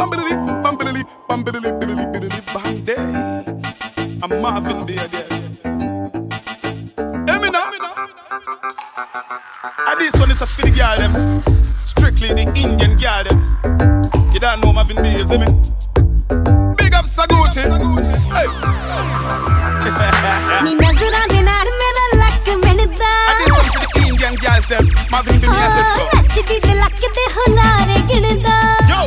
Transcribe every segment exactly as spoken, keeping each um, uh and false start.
Bumpity, bumpity, bumpity, bumpity, bumpity, bumpity. I'm Marvin there, there. Hey, me now. And this one is a for the girl them, strictly the Indian girl them. You don't know Marvin B, you see me? Big up Saguchi. Hey. नी नजरा दे नाल मेरा luck मिलदा And this one for the Indian girls them, Marvin B, me sister. नचदी ते luck ते हुलारे गिणदा Yo.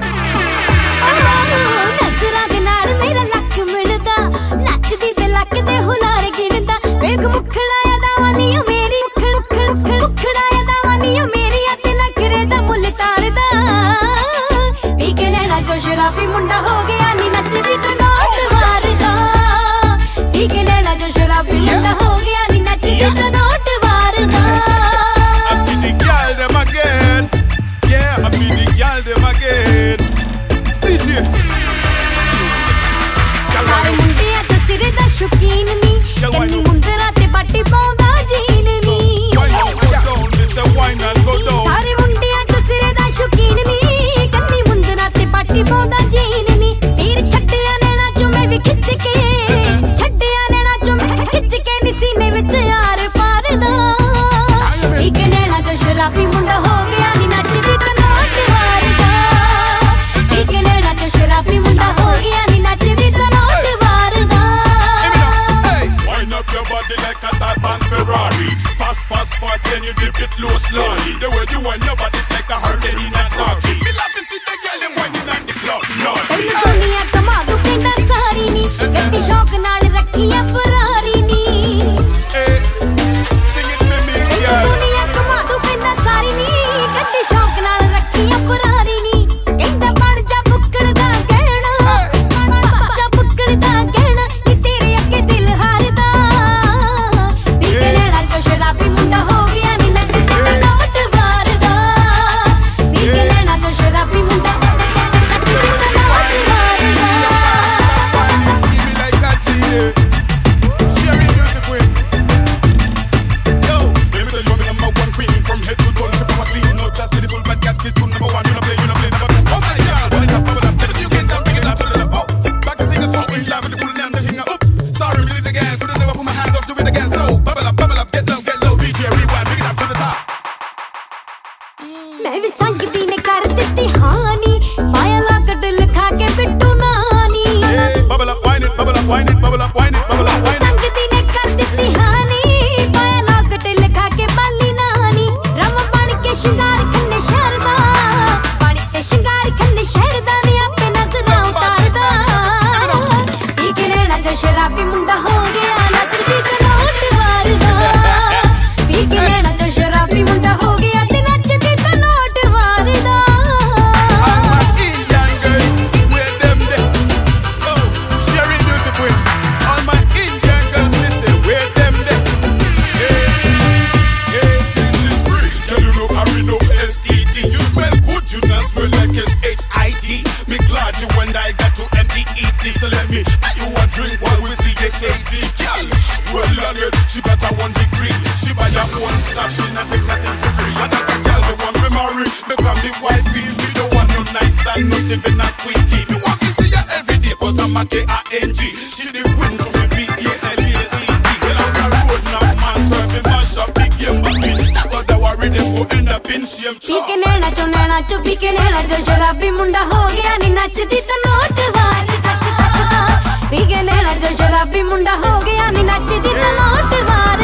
नजरा दे नाल मेरा luck मिलदा नचदी ते लक ते हुलारे गिणदा वेख मुखड़ा यादावानी मेरी मुखड़ मुखड़ मुखड़ा यादावानी मेरी ते नखरे दा मुल तारदा वी के नैना जो शराबी मुंडा हो गया नी नचदी ते नोट वारदा वी के नैना जो शराबी मुंडा हो गया नी नचदी ते नोट वारदा I feel the girl them again. Yeah, I feel the girl them again. D J. ਸਾਰੇ ਮੁੰਡਿਆਂ ਤੋਂ ਸਿਰੇ ਦਾ ਸ਼ੌਕੀਨ ਨੀ ਕੰਨੀ ਮੁੰਦਰਾ ਤੇ ਬਾਟੀ ਪਾਉਂਦਾ ਜੀਨ ਨੀ Wine and go down, Mister Wine and go down. ਸਾਰੇ ਮੁੰਡਿਆਂ ਤੋਂ ਸਿਰੇ ਦਾ ਸ਼ੌਕੀਨ ਨੀ ਕੰਨੀ ਮੁੰਦਰਾ ਤੇ ਬਾਟੀ ਪਾਉਂਦਾ ਜੀਨ ਨੀ ਵੀਰ ਛੱਡਿਆ ਨੈਣਾ ਚੋਂ ਮੈਂ ਵੀ ਖਿੱਚ ਕੇ ਛੱਡਿਆ ਨੈਣਾ ਚੋਂ ਮੈਂ ਖਿੱਚ ਕੇ ਨੀ ਸੀਨੇ ਵਿੱਚ ਯਾਰ ਪਾਰਦਾ ਇੱਕ ਨੈਣਾ ਚੋਂ ਸ਼ਰਾਬੀ ਮੁੰਡਾ ਹੋ ਗਿਆ ਨੀ ਨੱਚਦੀ ਤੇ ਨੋਟ ਵਾਰਦਾ ਇੱਕ ਨੈਣਾ ਚੋਂ ਸ਼ਰਾਬੀ ਮੁੰਡਾ ਹੋ ਗਿਆ ਨੀ ਨੱਚਦੀ ਤੇ ਨੋਟ ਵਾਰਦਾ Hey, wind up your body like a top and Ferrari. Fast, fast, fast, then you dip it low slowly. The way you wind your body's like a hurricane in a talkie. Me love to see the girl them winding on the club. Naughty. ਤੈਨੂੰ ਦੁਨੀਆ ਕਮਾ ਦੂ ਕਹਿੰਦਾ ਸਾਰੀ ਨੀ ਗੱਡੀ ਸ਼ੌਕ ਨਾਲ ਰੱਖੀਆਂ ਫਰਾਰੀ ਨੀ Hey, sing it for me, ਤੈਨੂੰ girl. ਦੁਨੀਆ ਕਮਾ ਦੂ ਕਹਿੰਦਾ ਸਾਰੀ ਨੀ ਗੱਡੀ ਸ਼ੌਕ ਨਾਲ ਰੱਖੀਆਂ ਫਰਾਰੀ ਨੀ ਕਹਿੰਦਾ ਬਣ ਜਾ ਬੁੱਕੜ ਦਾ ਕਹਿਣਾ ਬਣ ਜਾ ਬੁੱਕੜ ਦਾ ਕਹਿਣਾ ਨੀ ਤੇਰੇ ਅੱਗੇ ਦਿਲ ਹਾਰਦਾ ਵੀ ਕੇ ਨੈਣਾ ਚੋਂ ਸ਼ਰਾਬੀ ਮੁੰਡਾ ਹੋ ਗਿਆ ਨੀ ਨੱਚਦੀ ਤੇ ਨੋਟ ਵਾਰਦਾ ਵੀ ਕੇ ਨੈਣਾ ਚੋਂ ਸ਼ਰਾਬੀ ਮੁੰਡਾ ਹੋ ਗਿਆ ਨੀ ਨੱਚਦੀ ਤੇ ਨੋਟ ਵਾਰਦਾ Give me like that, yeah. Sherry music queen. Yo, let me tell you, I'm number one queen from head to toe. Keep my clean, no just beautiful, but gas kiss to number one. You know play, you know play, number two. Oh my God, what it up, bubble up. Let me see you get down, bring it up, bubble up. Oh, back to thing is so in love with the cool and the thing. Oops, sorry, release again. Couldn't never put my hands up to it again. So bubble up, bubble up, get low, get low. D J rewind, bring it up to the top. ਮੈਂ ਵੀ ਸੰਗਦੀ ਨੇ ਕਰ ਦਿੱਤੀ ਹਾਨੀ ਮਾਇਆ ਲੱਗੜ ਲਿਖਾ ਕੇ ਬਿੱਟੂ ਨਾਨੀ Yeah, bubble up, wine it, bubble up, wine it, bubble up, wine it, bubble up, wine it. ਸੰਗਦੀ ਨੇ ਕਰ ਦਿੱਤੀ ਹਾਨੀ ਮਾਇਆ ਲੱਗੜ ਲਿਖਾ ਕੇ ਬਾਲੀ ਨਾਨੀ ਰਮ ਬਣ ਕੇ ਸ਼ਿੰਗਾਰ ਖੰਨੇ ਸ਼ਹਿਰ ਦਾ ਬਣ ਕੇ ਸ਼ਿੰਗਾਰ ਖੰਨੇ ਸ਼ਹਿਰ ਦਾ ਨੇ ਆਪੇ ਨਜ਼ਰਾਂ ਉਤਾਰਦਾ ਵੀ ਕਿ ਨੈਣਾ ਜੋ ਸ਼ਰਾਬੀ ਮੁੰਡਾ ਹੋ ਗਿਆ ਨੱਚਦੀ ਤੇ ਨੋਟ ਵਾਰਦਾ ਵੀ ਕਿ ਨੈਣਾ ਜੋ ਸ਼ਰਾਬੀ ਮੁੰਡਾ ਹੋ ਗਿਆ ਤੇ ਨੱਚਦੀ ਤੇ ਨੋਟ ਵਾਰਦਾ All my Indian girls, where them there? Oh, Sherry music queen. All my Indian girls, listen, where them there? Hey, hey, this is free. Girl, you know I know S T D. You smell good, you not smell like it's H I T. Me glad you and I got to M D E T. So let me, buy you a drink while we see H A D. Girl, well on it, she got a one degree. She buy her own stuff, she not take nothing for free. And that girl, we want to marry. Become the wifey, we don't want no nice stand, not even a quickie. Me want to see her every day, cause I'm a K I N G. She the queen to me, B A L A C T. Well, out the road now, man, try to mash up the game, but me, that got the worry, them go end up in shame. ਪੀ ਕੇ ਨੈਣਾ ਚੋਂ ਨੈਣਾ ਚੋਂ ਪੀ ਕੇ ਨੈਣਾ ਚੋਂ ਸ਼ਰਾਬੀ ਮੁੰਡਾ ਹੋ ਗਿਆ ਨੀ ਨੱਚਦੀ ਤੇ ਨੋਟ ਵਾਰਦਾ ਪੀ ਕੇ ਨੈਣਾ ਚੋਂ ਸ਼ਰਾਬੀ ਮੁੰਡਾ ਹੋ ਗਿਆ ਨੀ ਨੱਚਦੀ ਤੇ ਨੋਟ ਵਾਰਦਾ